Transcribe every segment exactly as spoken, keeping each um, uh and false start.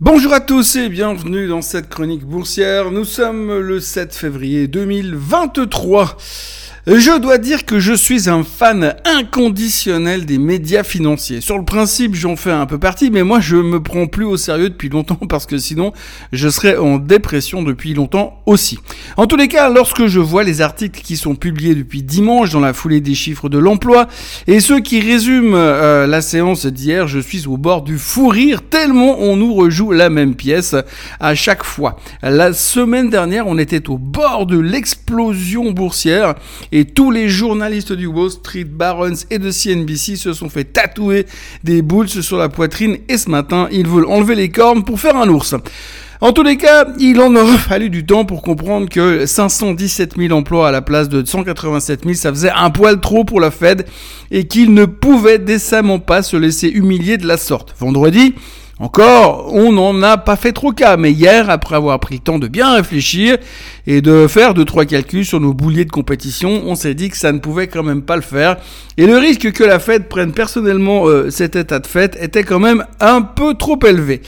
Bonjour à tous et bienvenue dans cette chronique boursière. Nous sommes le sept février deux mille vingt-trois. Je dois dire que je suis un fan inconditionnel des médias financiers. Sur le principe, j'en fais un peu partie, mais moi je me prends plus au sérieux depuis longtemps parce que sinon je serais en dépression depuis longtemps aussi. En tous les cas, lorsque je vois les articles qui sont publiés depuis dimanche dans la foulée des chiffres de l'emploi et ceux qui résument euh, la séance d'hier, je suis au bord du fou rire tellement on nous rejoue la même pièce à chaque fois. La semaine dernière, on était au bord de l'explosion boursière. Et tous les journalistes du Wall Street, Barron's et de C N B C se sont fait tatouer des boules sur la poitrine et ce matin, ils veulent enlever les cornes pour faire un ours. En tous les cas, il en aurait fallu du temps pour comprendre que cinq cent dix-sept mille emplois à la place de cent quatre-vingt-sept mille, ça faisait un poil trop pour la Fed et qu'ils ne pouvaient décemment pas se laisser humilier de la sorte. Vendredi, encore, on n'en a pas fait trop cas, mais hier, après avoir pris le temps de bien réfléchir et de faire deux trois calculs sur nos bouliers de compétition, on s'est dit que ça ne pouvait quand même pas le faire. Et le risque que la Fed prenne personnellement euh, cet état de fait était quand même un peu trop élevé.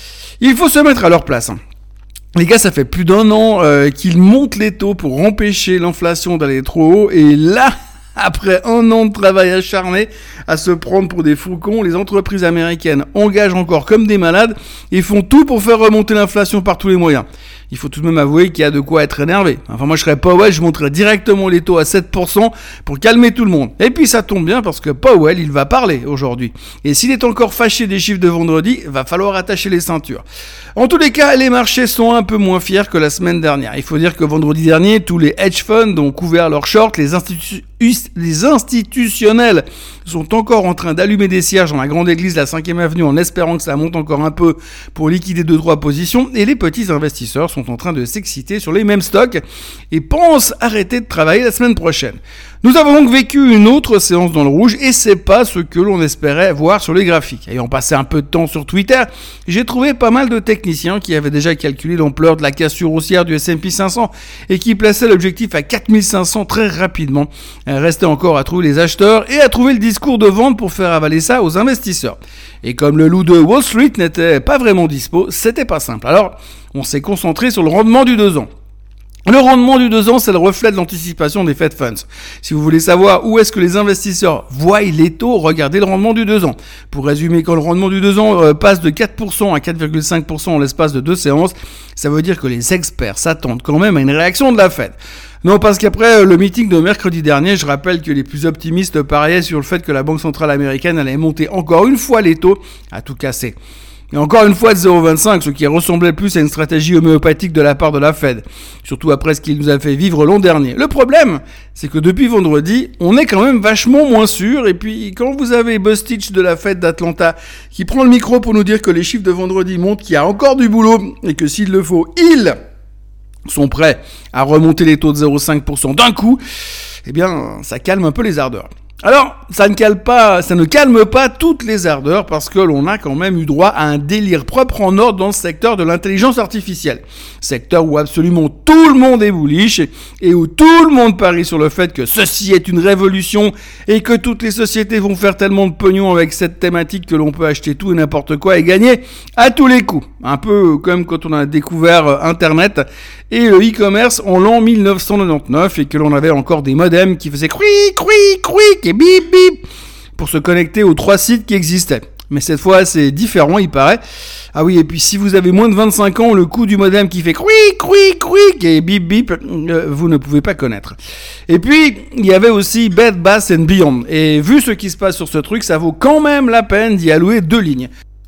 Il faut se mettre à leur place. Les gars, ça fait plus d'un an euh, qu'ils montent les taux pour empêcher l'inflation d'aller trop haut, et là... Après un an de travail acharné à se prendre pour des faucons, les entreprises américaines engagent encore comme des malades et font tout pour faire remonter l'inflation par tous les moyens. Il faut tout de même avouer qu'il y a de quoi être énervé. Enfin, moi, je serais Powell, je monterais directement les taux à sept pour cent pour calmer tout le monde. Et puis, ça tombe bien parce que Powell, il va parler aujourd'hui. Et s'il est encore fâché des chiffres de vendredi, va falloir attacher les ceintures. En tous les cas, les marchés sont un peu moins fiers que la semaine dernière. Il faut dire que vendredi dernier, tous les hedge funds ont couvert leurs shorts, les instituts Les institutionnels sont encore en train d'allumer des cierges dans la grande église de la cinquième avenue en espérant que ça monte encore un peu pour liquider deux trois positions, et les petits investisseurs sont en train de s'exciter sur les mêmes stocks et pensent arrêter de travailler la semaine prochaine. Nous avons donc vécu une autre séance dans le rouge et c'est pas ce que l'on espérait voir sur les graphiques. Ayant passé un peu de temps sur Twitter, j'ai trouvé pas mal de techniciens qui avaient déjà calculé l'ampleur de la cassure haussière du S and P cinq cents et qui plaçaient l'objectif à quatre mille cinq cents très rapidement. Il restait encore à trouver les acheteurs et à trouver le discours de vente pour faire avaler ça aux investisseurs. Et comme le loup de Wall Street n'était pas vraiment dispo, c'était pas simple. Alors, on s'est concentré sur le rendement du deux ans. Le rendement du deux ans, c'est le reflet de l'anticipation des Fed Funds. Si vous voulez savoir où est-ce que les investisseurs voient les taux, regardez le rendement du deux ans. Pour résumer, quand le rendement du deux ans euh, passe de quatre pour cent à quatre virgule cinq pour cent en l'espace de deux séances, ça veut dire que les experts s'attendent quand même à une réaction de la Fed. Non, parce qu'après le meeting de mercredi dernier, je rappelle que les plus optimistes pariaient sur le fait que la Banque centrale américaine allait monter encore une fois les taux à tout casser. Et encore une fois de zéro virgule vingt-cinq, ce qui ressemblait plus à une stratégie homéopathique de la part de la Fed. Surtout après ce qu'il nous a fait vivre l'an dernier. Le problème, c'est que depuis vendredi, on est quand même vachement moins sûr. Et puis, quand vous avez Bostich de la Fed d'Atlanta qui prend le micro pour nous dire que les chiffres de vendredi montrent qu'il y a encore du boulot et que s'il le faut, ils sont prêts à remonter les taux de zéro virgule cinq pour cent d'un coup, eh bien, ça calme un peu les ardeurs. Alors, ça ne calme pas, ça ne calme pas toutes les ardeurs parce que l'on a quand même eu droit à un délire propre en ordre dans le secteur de l'intelligence artificielle. Secteur où absolument tout le monde est bullish et où tout le monde parie sur le fait que ceci est une révolution et que toutes les sociétés vont faire tellement de pognon avec cette thématique que l'on peut acheter tout et n'importe quoi et gagner à tous les coups. Un peu comme quand on a découvert Internet et le e-commerce en l'an mille neuf cent quatre-vingt-dix-neuf et que l'on avait encore des modems qui faisaient crouic, crouic, crouic et bip bip pour se connecter aux trois sites qui existaient. Mais cette fois, c'est différent, il paraît. Ah oui, et puis si vous avez moins de vingt-cinq ans, le coût du modem qui fait crouic, crouic, crouic et bip bip, euh, vous ne pouvez pas connaître. Et puis, il y avait aussi Bed Bath and Beyond. Et vu ce qui se passe sur ce truc, ça vaut quand même la peine d'y allouer deux lignes.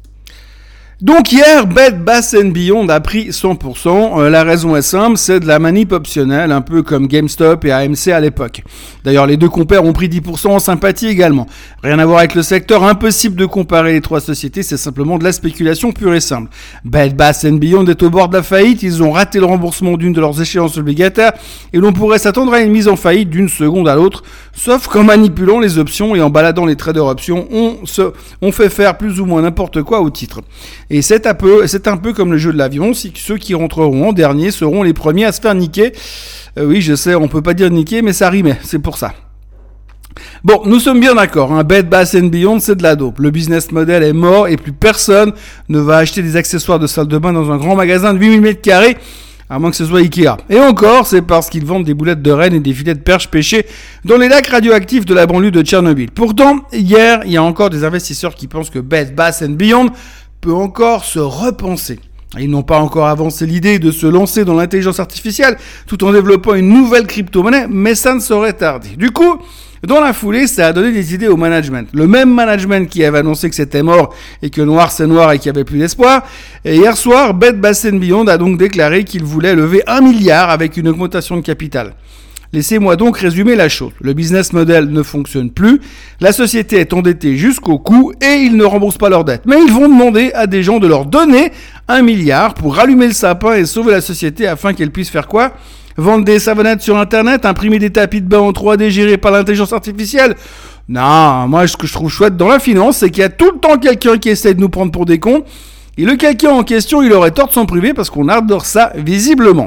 Donc hier, Bed Bath and Beyond a pris cent pour cent. Euh, la raison est simple, c'est de la manip optionnelle, un peu comme GameStop et A M C à l'époque. D'ailleurs, les deux compères ont pris dix pour cent en sympathie également. Rien à voir avec le secteur, impossible de comparer les trois sociétés, c'est simplement de la spéculation pure et simple. Bed Bath and Beyond est au bord de la faillite, ils ont raté le remboursement d'une de leurs échéances obligataires et l'on pourrait s'attendre à une mise en faillite d'une seconde à l'autre, sauf qu'en manipulant les options et en baladant les traders options, on, se, on fait faire plus ou moins n'importe quoi au titre. Et c'est un peu, c'est un peu comme le jeu de l'avion, si ceux qui rentreront en dernier seront les premiers à se faire niquer. Euh, oui, je sais, on peut pas dire niquer, mais ça rimait, c'est pour ça. Bon, nous sommes bien d'accord, hein, Bed Bath and Beyond, c'est de la dope. Le business model est mort et plus personne ne va acheter des accessoires de salle de bain dans un grand magasin de huit mille mètres carrés, à moins que ce soit Ikea. Et encore, c'est parce qu'ils vendent des boulettes de rennes et des filets de perche pêchés dans les lacs radioactifs de la banlieue de Tchernobyl. Pourtant, hier, il y a encore des investisseurs qui pensent que Bed Bath and Beyond peut encore se repenser. Ils n'ont pas encore avancé l'idée de se lancer dans l'intelligence artificielle tout en développant une nouvelle crypto-monnaie, mais ça ne saurait tarder. Du coup, dans la foulée, ça a donné des idées au management. Le même management qui avait annoncé que c'était mort et que noir c'est noir et qu'il n'y avait plus d'espoir. Et hier soir, Bed Bath and Beyond a donc déclaré qu'il voulait lever un milliard avec une augmentation de capital. Laissez-moi donc résumer la chose. Le business model ne fonctionne plus, la société est endettée jusqu'au cou et ils ne remboursent pas leurs dettes. Mais ils vont demander à des gens de leur donner un milliard pour rallumer le sapin et sauver la société afin qu'elle puisse faire quoi ? Vendre des savonnettes sur internet, imprimer des tapis de bain en trois D gérés par l'intelligence artificielle ? Non, moi ce que je trouve chouette dans la finance, c'est qu'il y a tout le temps quelqu'un qui essaie de nous prendre pour des cons. Et le quelqu'un en question, il aurait tort de s'en priver parce qu'on adore ça visiblement.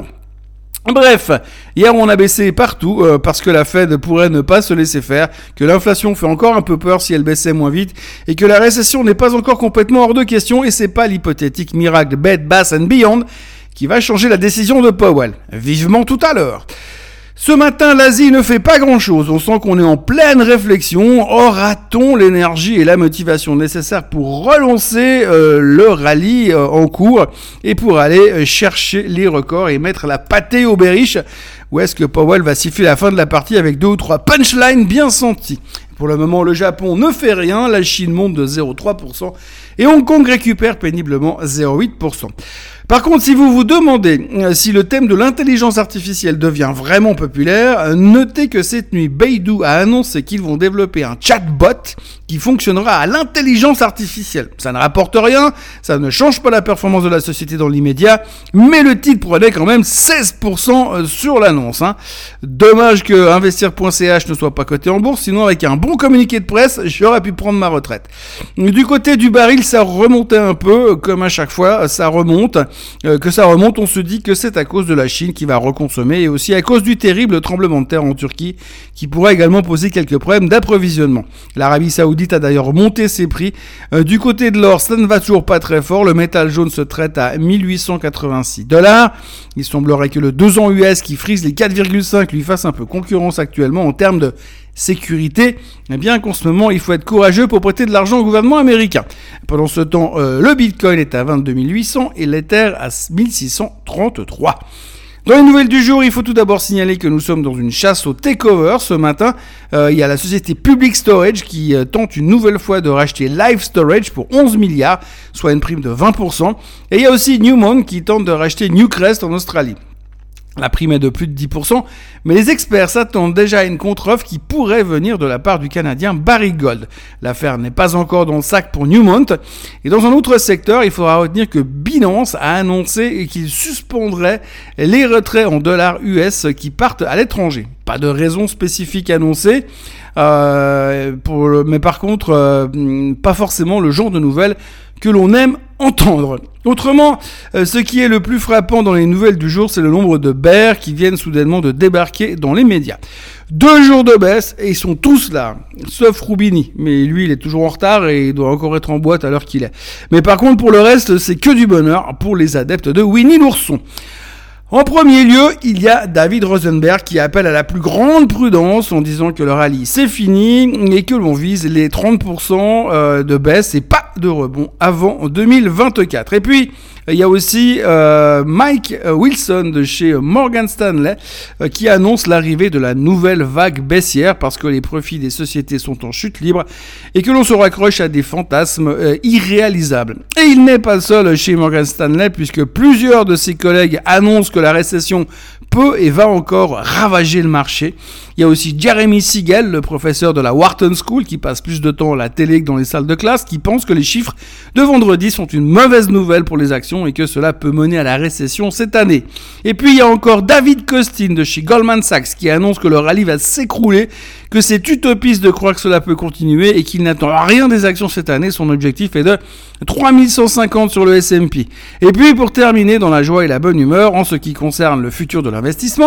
Bref, hier on a baissé partout euh, parce que la Fed pourrait ne pas se laisser faire, que l'inflation fait encore un peu peur si elle baissait moins vite et que la récession n'est pas encore complètement hors de question et c'est pas l'hypothétique miracle Bed Bath and Beyond qui va changer la décision de Powell. Vivement tout à l'heure. Ce matin, l'Asie ne fait pas grand-chose. On sent qu'on est en pleine réflexion. Aura-t-on l'énergie et la motivation nécessaires pour relancer euh, le rallye euh, en cours et pour aller euh, chercher les records et mettre la pâtée au bearish ? Ou est-ce que Powell va siffler la fin de la partie avec deux ou trois punchlines bien sentis ? Pour le moment, le Japon ne fait rien, la Chine monte de zéro virgule trois pour cent et Hong Kong récupère péniblement zéro virgule huit pour cent. Par contre, si vous vous demandez euh, si le thème de l'intelligence artificielle devient vraiment populaire, euh, notez que cette nuit, Baidu a annoncé qu'ils vont développer un chatbot qui fonctionnera à l'intelligence artificielle. Ça ne rapporte rien, ça ne change pas la performance de la société dans l'immédiat, mais le titre prenait quand même seize pour cent sur l'annonce. Hein. Dommage que investir point c h ne soit pas coté en bourse, sinon avec un bon communiqué de presse, j'aurais pu prendre ma retraite. Du côté du baril, ça remontait un peu, comme à chaque fois, ça remonte. Euh, que ça remonte, on se dit que c'est à cause de la Chine qui va reconsommer et aussi à cause du terrible tremblement de terre en Turquie qui pourrait également poser quelques problèmes d'approvisionnement. L'Arabie Saoudite a d'ailleurs monté ses prix. Euh, du côté de l'or, ça ne va toujours pas très fort. Le métal jaune se traite à mille huit cent quatre-vingt-six dollars. Il semblerait que le deux ans U S qui frise les quatre virgule cinq lui fasse un peu concurrence actuellement en termes de sécurité, eh bien qu'en ce moment, il faut être courageux pour prêter de l'argent au gouvernement américain. Pendant ce temps, euh, le Bitcoin est à vingt-deux mille huit cents et l'Ether à mille six cent trente-trois. Dans les nouvelles du jour, il faut tout d'abord signaler que nous sommes dans une chasse au takeover ce matin. Euh, il y a la société Public Storage qui euh, tente une nouvelle fois de racheter Live Storage pour onze milliards, soit une prime de vingt pour cent. Et il y a aussi Newmont qui tente de racheter Newcrest en Australie. La prime est de plus de dix pour cent, mais les experts s'attendent déjà à une contre-offre qui pourrait venir de la part du Canadien Barrick Gold. L'affaire n'est pas encore dans le sac pour Newmont. Et dans un autre secteur, il faudra retenir que Binance a annoncé qu'il suspendrait les retraits en dollars U S qui partent à l'étranger. Pas de raison spécifique annoncée, euh, pour le, mais par contre, euh, pas forcément le genre de nouvelles que l'on aime entendre. Autrement, euh, ce qui est le plus frappant dans les nouvelles du jour, c'est le nombre de bears qui viennent soudainement de débarquer dans les médias. Deux jours de baisse et ils sont tous là, sauf Roubini. Mais lui, il est toujours en retard et il doit encore être en boîte à l'heure qu'il est. Mais par contre, pour le reste, c'est que du bonheur pour les adeptes de Winnie l'ourson. En premier lieu, il y a David Rosenberg qui appelle à la plus grande prudence en disant que le rallye c'est fini et que l'on vise les trente pour cent de baisse et pas de rebond avant deux mille vingt-quatre. Et puis, il y a aussi euh, Mike Wilson de chez Morgan Stanley euh, qui annonce l'arrivée de la nouvelle vague baissière parce que les profits des sociétés sont en chute libre et que l'on se raccroche à des fantasmes euh, irréalisables. Et il n'est pas seul chez Morgan Stanley puisque plusieurs de ses collègues annoncent que la récession peut et va encore ravager le marché. Il y a aussi Jeremy Siegel, le professeur de la Wharton School, qui passe plus de temps à la télé que dans les salles de classe, qui pense que les chiffres de vendredi sont une mauvaise nouvelle pour les actions et que cela peut mener à la récession cette année. Et puis il y a encore David Costin de chez Goldman Sachs qui annonce que le rallye va s'écrouler, que c'est utopiste de croire que cela peut continuer et qu'il n'attend rien des actions cette année. Son objectif est de trois mille cent cinquante sur le S and P. Et puis pour terminer dans la joie et la bonne humeur, en ce qui concerne le futur de l'investissement,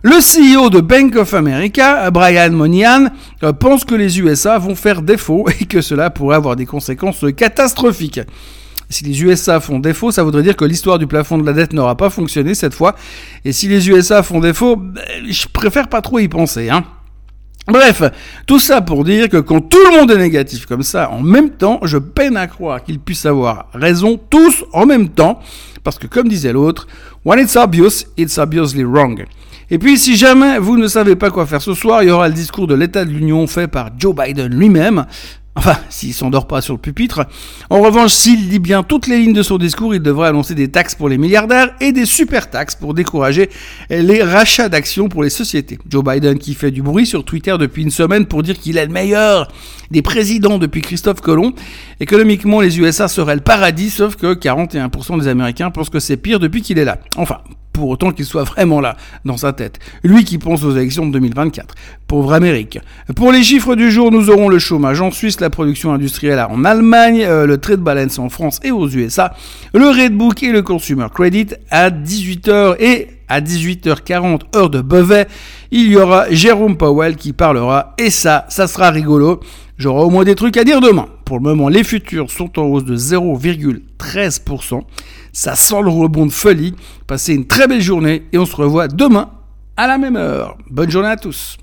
Le C E O de Bank of America, Brian Moynihan, euh, pense que les U S A vont faire défaut et que cela pourrait avoir des conséquences catastrophiques. Si les U S A font défaut, ça voudrait dire que l'histoire du plafond de la dette n'aura pas fonctionné cette fois. Et si les U S A font défaut, ben, je préfère pas trop y penser, hein. Bref, tout ça pour dire que quand tout le monde est négatif comme ça, en même temps, je peine à croire qu'ils puissent avoir raison tous en même temps, parce que comme disait l'autre, when it's obvious, it's obviously wrong. Et puis, si jamais vous ne savez pas quoi faire ce soir, il y aura le discours de l'État de l'Union fait par Joe Biden lui-même. Enfin, s'il s'endort pas sur le pupitre. En revanche, s'il lit bien toutes les lignes de son discours, il devrait annoncer des taxes pour les milliardaires et des super taxes pour décourager les rachats d'actions pour les sociétés. Joe Biden qui fait du bruit sur Twitter depuis une semaine pour dire qu'il est le meilleur des présidents depuis Christophe Colomb. Économiquement, les U S A seraient le paradis, sauf que quarante et un pour cent des Américains pensent que c'est pire depuis qu'il est là. Enfin, pour autant qu'il soit vraiment là, dans sa tête. Lui qui pense aux élections de deux mille vingt-quatre. Pauvre Amérique. Pour les chiffres du jour, nous aurons le chômage en Suisse, la production industrielle en Allemagne, euh, le trade balance en France et aux U S A, le Redbook et le Consumer Credit à dix-huit heures et à dix-huit heures quarante, heure de Beauvais. Il y aura Jérôme Powell qui parlera et ça, ça sera rigolo. J'aurai au moins des trucs à dire demain. Pour le moment, les futurs sont en hausse de zéro virgule treize pour cent. Ça sent le rebond de folie. Passez une très belle journée et on se revoit demain à la même heure. Bonne journée à tous.